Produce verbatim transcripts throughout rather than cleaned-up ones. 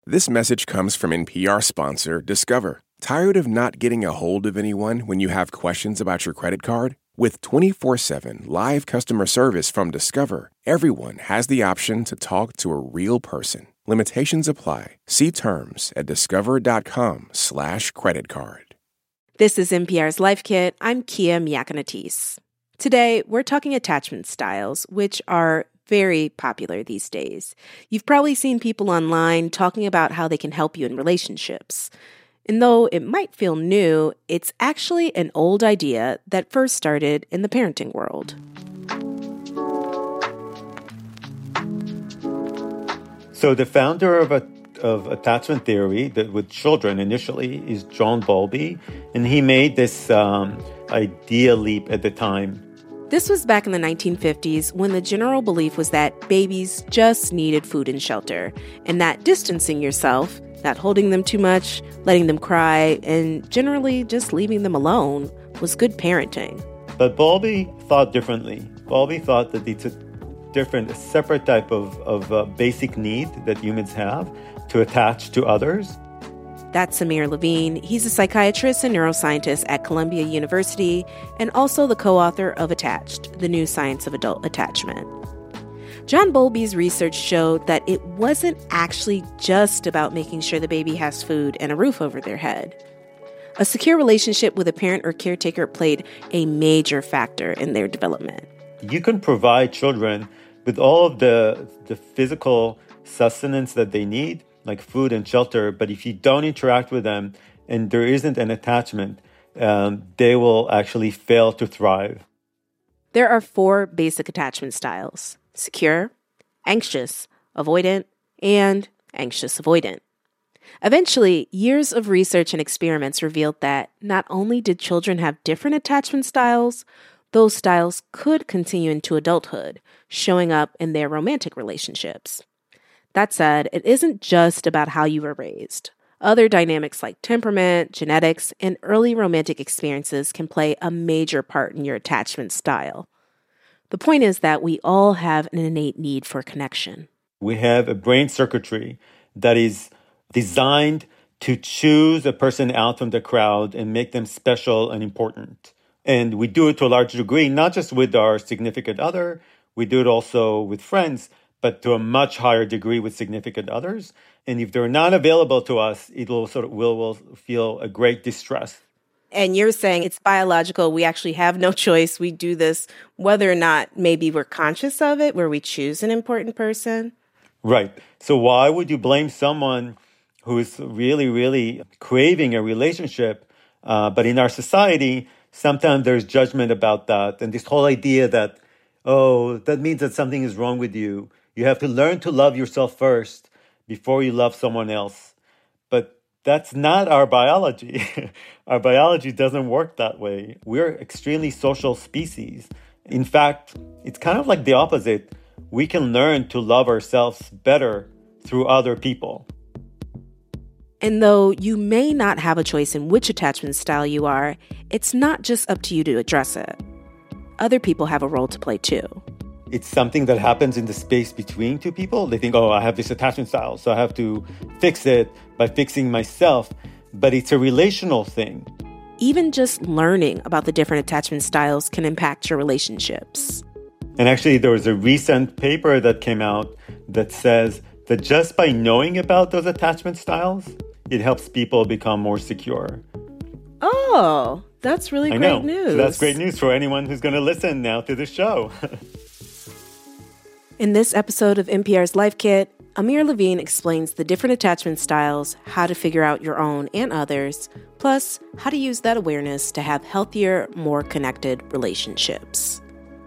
This message comes from N P R sponsor Discover. Tired of not getting a hold of anyone when you have questions about your credit card? With twenty-four seven live customer service from Discover, everyone has the option to talk to a real person. Limitations apply. See terms at discover.com slash credit card. This is N P R's Life Kit. I'm Kia Miakanatis. Today, we're talking attachment styles, which are very popular these days. You've probably seen people online talking about how they can help you in relationships. And though it might feel new, it's actually an old idea that first started in the parenting world. So the founder of a, of attachment theory that with children initially is John Bowlby, and he made this um, idea leap at the time. This was back in the nineteen fifties when the general belief was that babies just needed food and shelter, and that distancing yourself, not holding them too much, letting them cry, and generally just leaving them alone was good parenting. But Bowlby thought differently. Bowlby thought that it's a different, a separate type of, of uh, basic need that humans have to attach to others. That's Samir Levine. He's a psychiatrist and neuroscientist at Columbia University and also the co-author of Attached, The New Science of Adult Attachment. John Bowlby's research showed that it wasn't actually just about making sure the baby has food and a roof over their head. A secure relationship with a parent or caretaker played a major factor in their development. You can provide children with all of the, the physical sustenance that they need, like food and shelter, but if you don't interact with them and there isn't an attachment, um, they will actually fail to thrive. There are four basic attachment styles: secure, anxious, avoidant, and anxious avoidant. Eventually, years of research and experiments revealed that not only did children have different attachment styles, those styles could continue into adulthood, showing up in their romantic relationships. That said, it isn't just about how you were raised. Other dynamics like temperament, genetics, and early romantic experiences can play a major part in your attachment style. The point is that we all have an innate need for connection. We have a brain circuitry that is designed to choose a person out from the crowd and make them special and important. And we do it to a large degree, not just with our significant other, we do it also with friends, but to a much higher degree with significant others. And if they're not available to us, it will sort of will will feel a great distress. And you're saying it's biological. We actually have no choice. We do this whether or not maybe we're conscious of it, where we choose an important person. Right. So why would you blame someone who is really, really craving a relationship? Uh, but in our society, sometimes there's judgment about that. And this whole idea that, oh, that means that something is wrong with you. You have to learn to love yourself first before you love someone else. But that's not our biology. Our biology doesn't work that way. We're extremely social species. In fact, it's kind of like the opposite. We can learn to love ourselves better through other people. And though you may not have a choice in which attachment style you are, it's not just up to you to address it. Other people have a role to play too. It's something that happens in the space between two people. They think, oh, I have this attachment style, so I have to fix it by fixing myself. But it's a relational thing. Even just learning about the different attachment styles can impact your relationships. And actually, there was a recent paper that came out that says that just by knowing about those attachment styles, it helps people become more secure. Oh, that's really I great know. news. So that's great news for anyone who's going to listen now to the show. In this episode of N P R's Life Kit, Amir Levine explains the different attachment styles, how to figure out your own and others, plus how to use that awareness to have healthier, more connected relationships.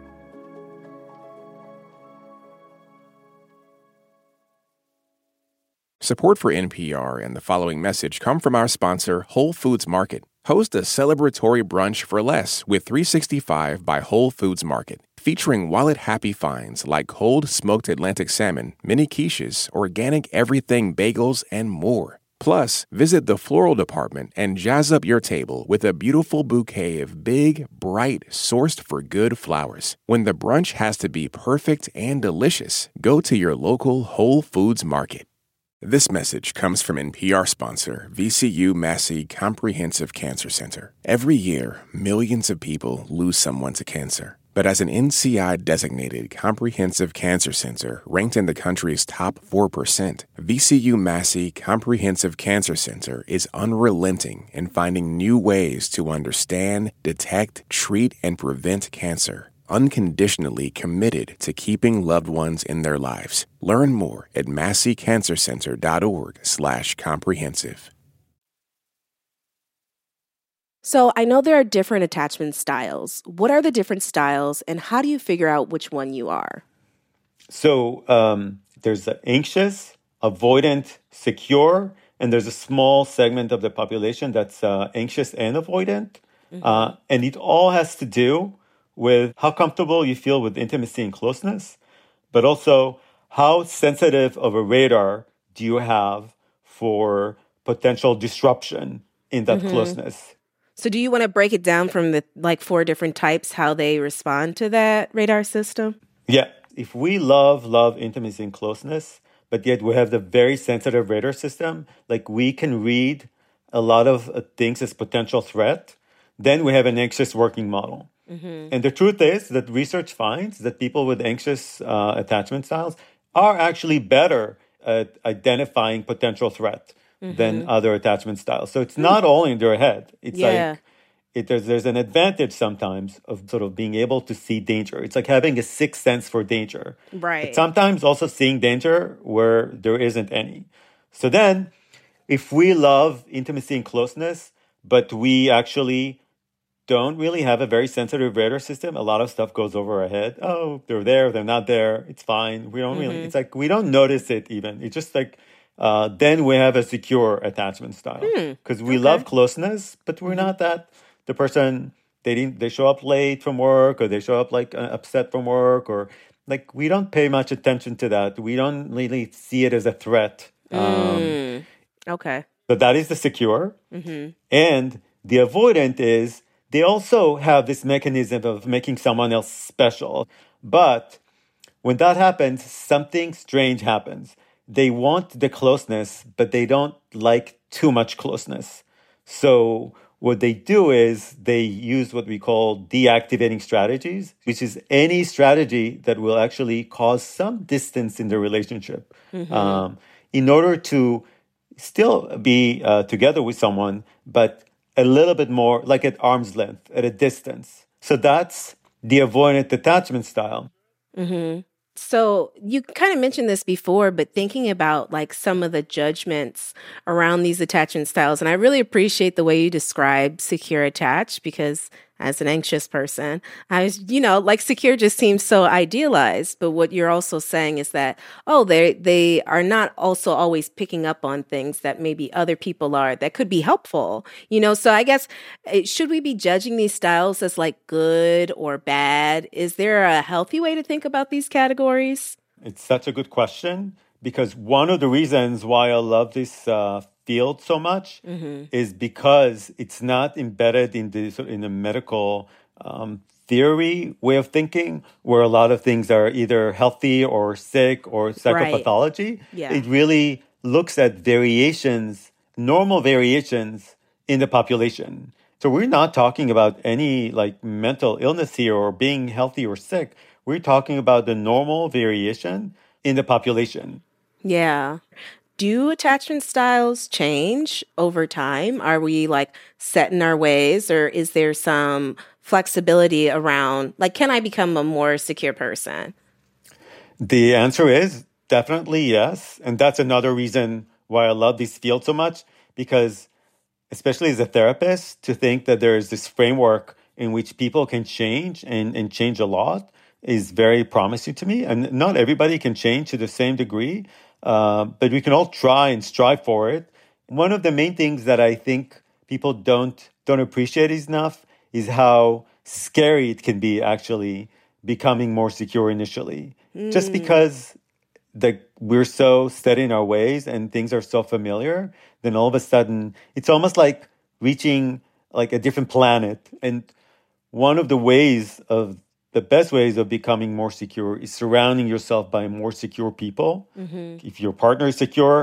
Support for N P R and the following message come from our sponsor, Whole Foods Market. Host a celebratory brunch for less with three sixty-five by Whole Foods Market, featuring wallet-happy finds like cold smoked Atlantic salmon, mini quiches, organic everything bagels, and more. Plus, visit the floral department and jazz up your table with a beautiful bouquet of big, bright, sourced for good flowers. When the brunch has to be perfect and delicious, go to your local Whole Foods Market. This message comes from N P R sponsor V C U Massey Comprehensive Cancer Center. Every year, millions of people lose someone to cancer. But as an N C I-designated comprehensive cancer center ranked in the country's top four percent, V C U Massey Comprehensive Cancer Center is unrelenting in finding new ways to understand, detect, treat, and prevent cancer. Unconditionally committed to keeping loved ones in their lives. Learn more at massey cancer center dot org slash comprehensive. So I know there are different attachment styles. What are the different styles, and how do you figure out which one you are? So um, there's the anxious, avoidant, secure, and there's a small segment of the population that's uh, anxious and avoidant. Mm-hmm. Uh, and it all has to do with how comfortable you feel with intimacy and closeness, but also how sensitive of a radar do you have for potential disruption in that mm-hmm. closeness. So do you want to break it down from the like four different types, how they respond to that radar system? Yeah. If we love, love intimacy and closeness, but yet we have the very sensitive radar system, like we can read a lot of uh, things as potential threat, then we have an anxious working model. Mm-hmm. And the truth is that research finds that people with anxious uh, attachment styles are actually better at identifying potential threat mm-hmm. than other attachment styles. So it's mm-hmm. not all in their head. It's yeah. like it, there's, there's an advantage sometimes of sort of being able to see danger. It's like having a sixth sense for danger. Right. But sometimes also seeing danger where there isn't any. So then if we love intimacy and closeness, but we actually don't really have a very sensitive radar system, a lot of stuff goes over our head. Oh, they're there, they're not there, it's fine. We don't mm-hmm. really, it's like we don't notice it even. It's just like, uh, then we have a secure attachment style. Because mm, we okay. love closeness, but we're mm-hmm. not that, the person, they didn't, they show up late from work, or they show up like uh, upset from work, or like we don't pay much attention to that. We don't really see it as a threat. Mm. Um, okay. So that is the secure. Mm-hmm. And the avoidant is, they also have this mechanism of making someone else special. But when that happens, something strange happens. They want the closeness, but they don't like too much closeness. So what they do is they use what we call deactivating strategies, which is any strategy that will actually cause some distance in the relationship mm-hmm. um, in order to still be uh, together with someone, but a little bit more like at arm's length, at a distance. So that's the avoidant attachment style. Mm-hmm. So you kind of mentioned this before, but thinking about like some of the judgments around these attachment styles, and I really appreciate the way you describe secure attached, because as an anxious person, I was, you know, like secure just seems so idealized. But what you're also saying is that, oh, they they are not also always picking up on things that maybe other people are that could be helpful, you know. So I guess, should we be judging these styles as like good or bad? Is there a healthy way to think about these categories? It's such a good question, because one of the reasons why I love this uh, field so much mm-hmm. is because it's not embedded in the in the medical um, theory way of thinking, where a lot of things are either healthy or sick or psychopathology. Right. Yeah. It really looks at variations, normal variations in the population. So we're not talking about any like mental illness here or being healthy or sick. We're talking about the normal variation in the population. Yeah. Do attachment styles change over time? Are we like set in our ways, or is there some flexibility around, like, can I become a more secure person? The answer is definitely yes. And that's another reason why I love this field so much, because especially as a therapist, to think that there is this framework in which people can change and, and change a lot is very promising to me. And not everybody can change to the same degree. Uh, but we can all try and strive for it. One of the main things that I think people don't don't appreciate enough is how scary it can be actually becoming more secure initially. Mm. Just because the, we're so set in our ways and things are so familiar, then all of a sudden it's almost like reaching like a different planet. And one of the ways of The best ways of becoming more secure is surrounding yourself by more secure people. Mm-hmm. If your partner is secure,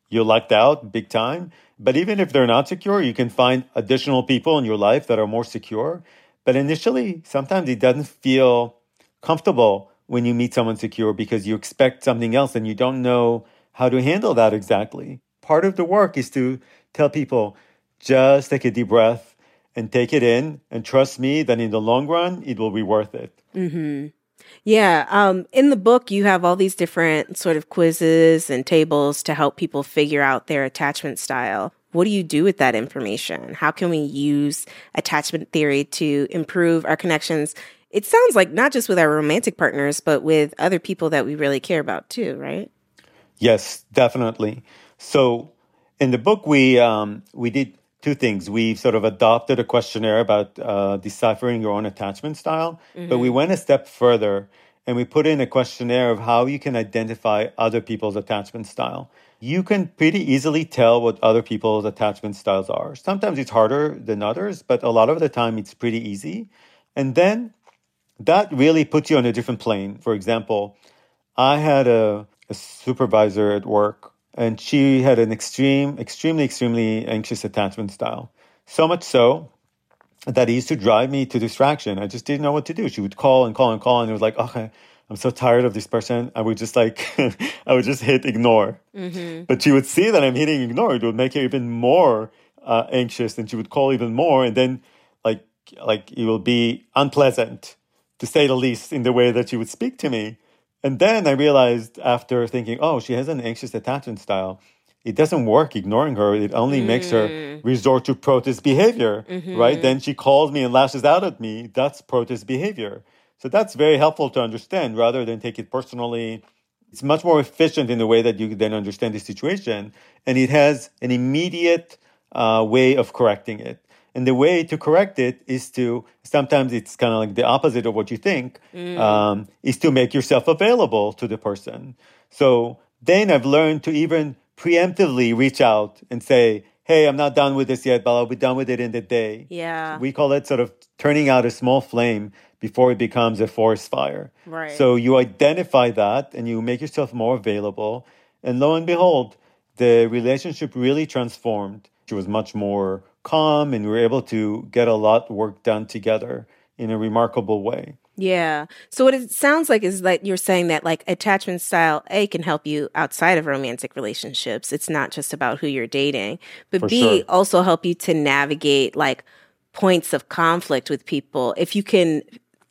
you're lucked out big time. But even if they're not secure, you can find additional people in your life that are more secure. But initially, sometimes it doesn't feel comfortable when you meet someone secure because you expect something else and you don't know how to handle that exactly. Part of the work is to tell people, just take a deep breath and take it in and trust me that in the long run, it will be worth it. Mm-hmm. Yeah. Um, in the book, you have all these different sort of quizzes and tables to help people figure out their attachment style. What do you do with that information? How can we use attachment theory to improve our connections? It sounds like not just with our romantic partners, but with other people that we really care about too, right? Yes, definitely. So in the book, we um, we did two things. We sort of adopted a questionnaire about uh, deciphering your own attachment style, mm-hmm. but we went a step further and we put in a questionnaire of how you can identify other people's attachment style. You can pretty easily tell what other people's attachment styles are. Sometimes it's harder than others, but a lot of the time it's pretty easy. And then that really puts you on a different plane. For example, I had a, a supervisor at work, and she had an extreme, extremely, extremely anxious attachment style. So much so that it used to drive me to distraction. I just didn't know what to do. She would call and call and call, and it was like, okay, I'm so tired of this person. I would just like, I would just hit ignore. Mm-hmm. But she would see that I'm hitting ignore. It would make her even more uh, anxious, and she would call even more. And then like, like it will be unpleasant, to say the least, in the way that she would speak to me. And then I realized after thinking, oh, she has an anxious attachment style. It doesn't work ignoring her. It only mm. makes her resort to protest behavior, mm-hmm. right? Then she calls me and lashes out at me. That's protest behavior. So that's very helpful to understand rather than take it personally. It's much more efficient in the way that you then understand the situation. And it has an immediate uh, way of correcting it. And the way to correct it is to, sometimes it's kind of like the opposite of what you think, mm. um, is to make yourself available to the person. So then I've learned to even preemptively reach out and say, hey, I'm not done with this yet, but I'll be done with it in the day. Yeah. We call it sort of turning out a small flame before it becomes a forest fire. Right. So you identify that and you make yourself more available. And lo and behold, the relationship really transformed. She was much more calm, and we were able to get a lot of work done together in a remarkable way. Yeah. So what it sounds like is that you're saying that like attachment style A can help you outside of romantic relationships. It's not just about who you're dating, but For B sure. also help you to navigate like points of conflict with people. If you can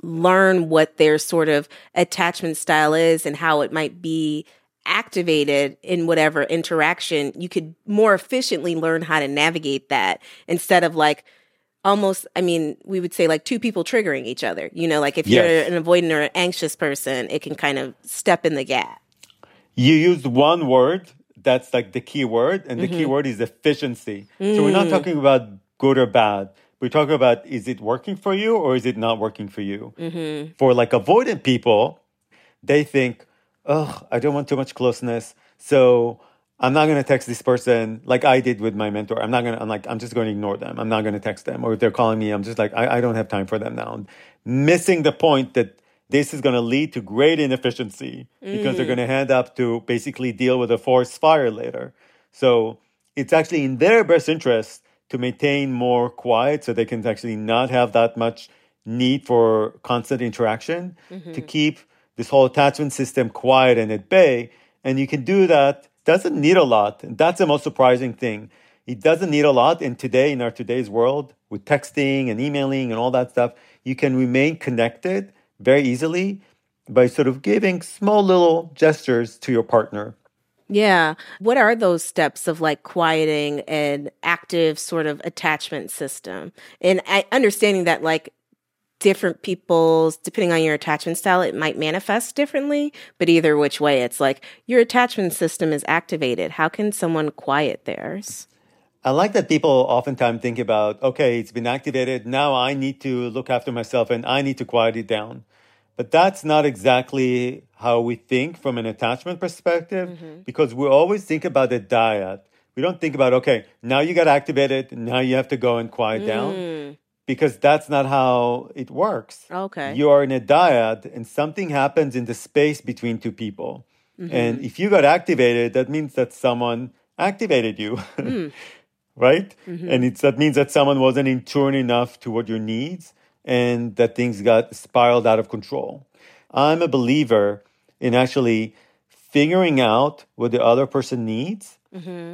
learn what their sort of attachment style is and how it might be activated in whatever interaction, you could more efficiently learn how to navigate that instead of like almost, I mean, we would say like two people triggering each other. You know, like if Yes. you're an avoidant or an anxious person, it can kind of step in the gap. You used one word, that's like the key word, and the mm-hmm. key word is efficiency. Mm. So we're not talking about good or bad. We're talking about, is it working for you or is it not working for you? Mm-hmm. For like avoidant people, they think, oh, I don't want too much closeness, so I'm not going to text this person like I did with my mentor. I'm not going to, I'm like, I'm just going to ignore them. I'm not going to text them. Or if they're calling me, I'm just like, I, I don't have time for them now. Missing the point that this is going to lead to great inefficiency because mm-hmm. they're going to end up to basically deal with a forest fire later. So it's actually in their best interest to maintain more quiet so they can actually not have that much need for constant interaction, mm-hmm. to keep this whole attachment system quiet and at bay. And you can do that. Doesn't need a lot. And that's the most surprising thing. It doesn't need a lot. And today, in our today's world, with texting and emailing and all that stuff, you can remain connected very easily by sort of giving small little gestures to your partner. Yeah. What are those steps of like quieting an active sort of attachment system? And I, understanding that like different people's, depending on your attachment style, it might manifest differently, but either which way, it's like your attachment system is activated. How can someone quiet theirs? I like that people oftentimes think about, okay, it's been activated. Now I need to look after myself and I need to quiet it down. But that's not exactly how we think from an attachment perspective, mm-hmm. because we always think about the dyad. We don't think about, okay, now you got activated. Now you have to go and quiet mm. down. Because that's not how it works. Okay. You are in a dyad and something happens in the space between two people. Mm-hmm. And if you got activated, that means that someone activated you, Mm. right? Mm-hmm. And it's, that means that someone wasn't in tune enough to what your needs and that things got spiraled out of control. I'm a believer in actually figuring out what the other person needs Mm-hmm.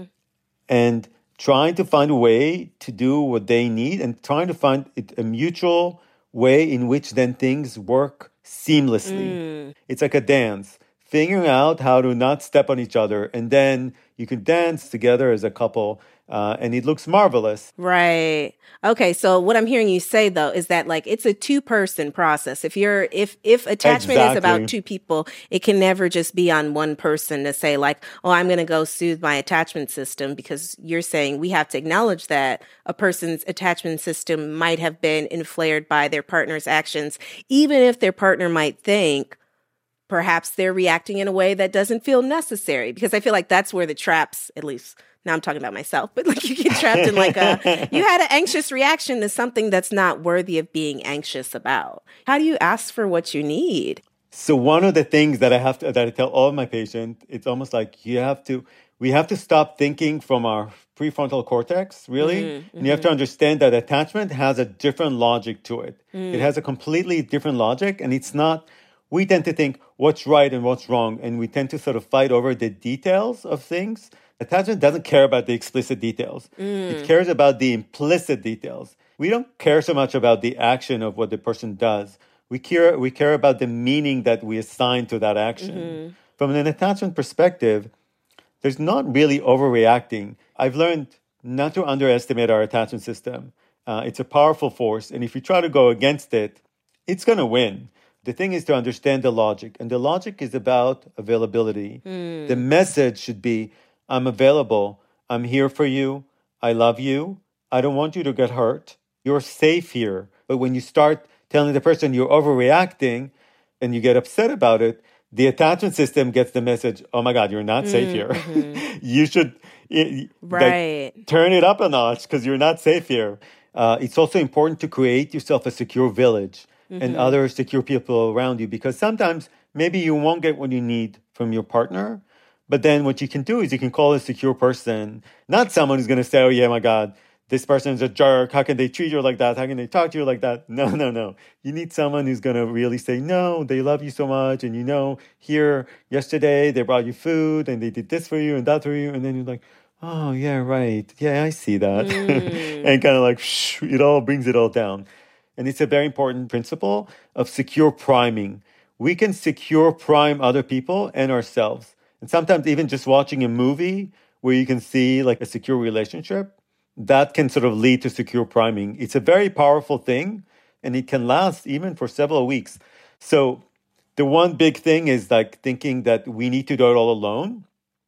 and trying to find a way to do what they need and trying to find it a mutual way in which then things work seamlessly. Mm. It's like a dance, figuring out how to not step on each other, and then you can dance together as a couple, uh, and it looks marvelous. Right. Okay. So what I'm hearing you say though is that like it's a two person process. If you're if if attachment Exactly. is about two people, it can never just be on one person to say like, oh, I'm going to go soothe my attachment system, because you're saying we have to acknowledge that a person's attachment system might have been inflared by their partner's actions, even if their partner might think perhaps they're reacting in a way that doesn't feel necessary. Because I feel like that's where the traps, at least now I'm talking about myself, but like you get trapped in like a, you had an anxious reaction to something that's not worthy of being anxious about. How do you ask for what you need? So one of the things that I have to, that I tell all of my patients, it's almost like you have to, we have to stop thinking from our prefrontal cortex, really. Mm-hmm. And you have to understand that attachment has a different logic to it. Mm. It has a completely different logic, and it's not, we tend to think what's right and what's wrong, and we tend to sort of fight over the details of things. Attachment doesn't care about the explicit details. Mm. It cares about the implicit details. We don't care so much about the action of what the person does. We care, we care about the meaning that we assign to that action. Mm-hmm. From an attachment perspective, there's not really overreacting. I've learned not to underestimate our attachment system. Uh, it's a powerful force, and if you try to go against it, it's going to win. The thing is to understand the logic, and the logic is about availability. Mm. The message should be, I'm available. I'm here for you. I love you. I don't want you to get hurt. You're safe here. But when you start telling the person you're overreacting and you get upset about it, the attachment system gets the message, oh my God, you're not safe here. Mm-hmm. You should it, right. like, turn it up a notch because you're not safe here. Uh, it's also important to create yourself a secure village mm-hmm. and other secure people around you, because sometimes maybe you won't get what you need from your partner. But then what you can do is you can call a secure person, not someone who's going to say, oh, yeah, my God, this person is a jerk. How can they treat you like that? How can they talk to you like that? No, no, no. You need someone who's going to really say, no, they love you so much. And you know, here, yesterday, they brought you food and they did this for you and that for you. And then you're like, oh, yeah, right. Yeah, I see that. Mm. And kind of like, shh, it all brings it all down. And it's a very important principle of secure priming. We can secure prime other people and ourselves. And sometimes even just watching a movie where you can see like a secure relationship, that can sort of lead to secure priming. It's a very powerful thing, and it can last even for several weeks. So the one big thing is like thinking that we need to do it all alone.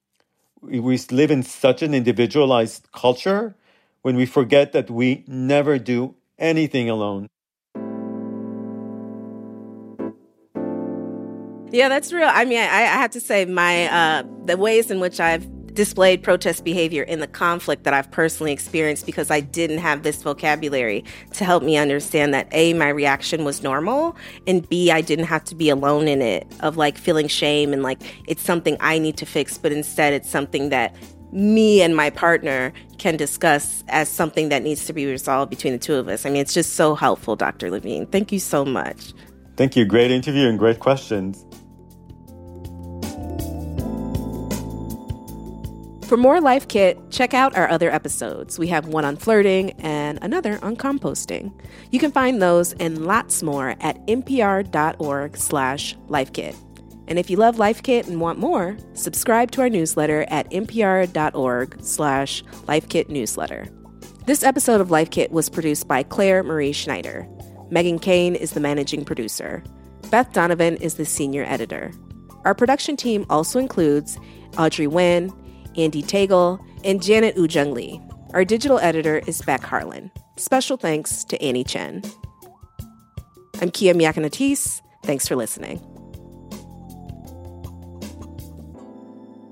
We live in such an individualized culture when we forget that we never do anything alone. Yeah, that's real. I mean, I, I have to say my uh, the ways in which I've displayed protest behavior in the conflict that I've personally experienced, because I didn't have this vocabulary to help me understand that A, my reaction was normal, and B, I didn't have to be alone in it, of like feeling shame and like it's something I need to fix, but instead it's something that me and my partner can discuss as something that needs to be resolved between the two of us. I mean, it's just so helpful, Doctor Levine. Thank you so much. Thank you. Great interview and great questions. For more Life Kit, check out our other episodes. We have one on flirting and another on composting. You can find those and lots more at npr.org slash lifekit. And if you love Life Kit and want more, subscribe to our newsletter at npr.org slash lifekit newsletter. This episode of Life Kit was produced by Claire Marie Schneider. Megan Kane is the managing producer. Beth Donovan is the senior editor. Our production team also includes Audrey Nguyen, Andy Tagle, and Janet Ujung Lee. Our digital editor is Beck Harlan. Special thanks to Annie Chen. I'm Kia Miakanatis. Thanks for listening.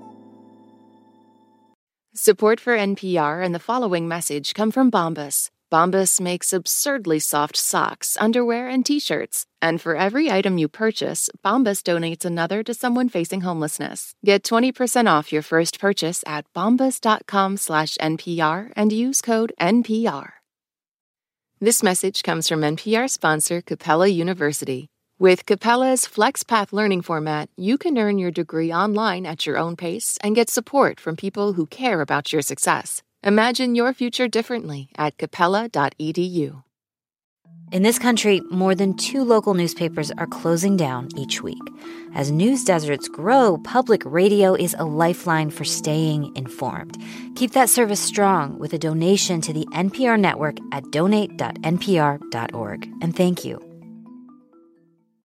Support for N P R and the following message come from Bombas. Bombas makes absurdly soft socks, underwear, and T-shirts. And for every item you purchase, Bombas donates another to someone facing homelessness. Get twenty percent off your first purchase at bombas.com slash NPR and use code N P R. This message comes from N P R sponsor Capella University. With Capella's FlexPath learning format, you can earn your degree online at your own pace and get support from people who care about your success. Imagine your future differently at capella dot e d u. In this country, more than two local newspapers are closing down each week. As news deserts grow, public radio is a lifeline for staying informed. Keep that service strong with a donation to the N P R network at donate dot n p r dot org. And thank you.